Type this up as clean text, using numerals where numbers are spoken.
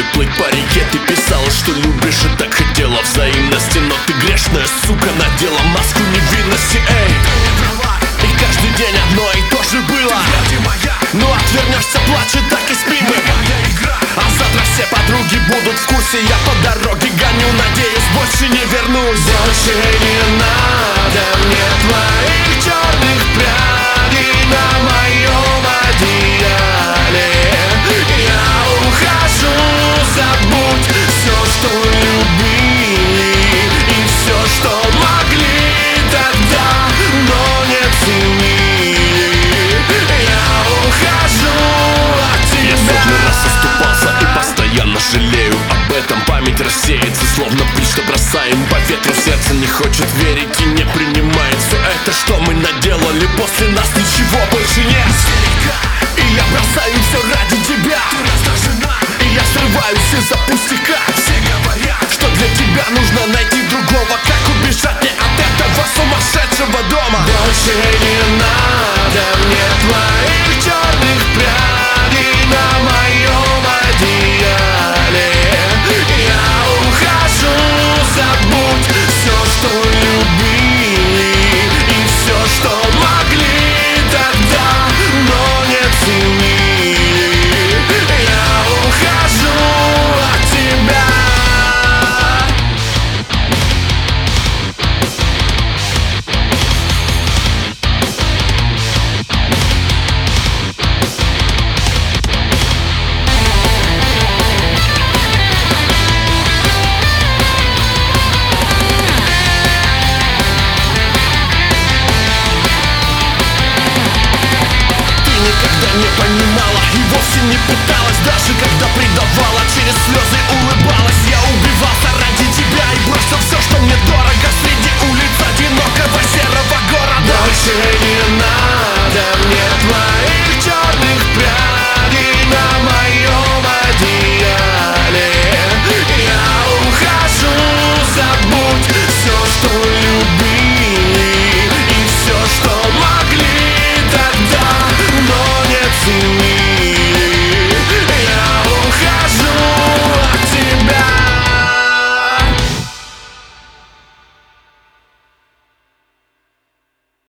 плыть по реке. Ты писала, что любишь и так хотела взаимности, но ты грешная сука, надела маску невинности. Эй, и каждый день одно и то же было. Ну отвернешься, плачет, так и спи мы. А завтра все подруги будут в курсе. Я по дороге гоню, надеюсь, больше не вернусь. Больше не надо мне твоих черных прядей на моем одеяле. Я ухожу, забудь все, что любили, и все, что могли тогда, но не ценили. Я ухожу от тебя. Я сотни раз оступался и постоянно жалею об этом. Память рассеется, словно пыль, что бросаем по ветру. Сердце не хочет верить и не принимает все это, что мы наделали. После нас ничего больше нет. И я бросаю все ради тебя. И я срываюсь из-за пустяка. Все говорят, что для тебя нужно найти другого. Как убежать мне от этого сумасшедшего дома? Больше не надо мне твоих черных прядей на моем одеяле. Я ухожу, забудь все, что любили, и все, что могли тогда, но не ценили. Я ухожу от тебя. Не понимала и вовсе не пыталась, даже когда предавала, через слезы улыбалась. Я убивался ради тебя и бросил все, что мне дорого, среди улиц одинокого серого города. Больше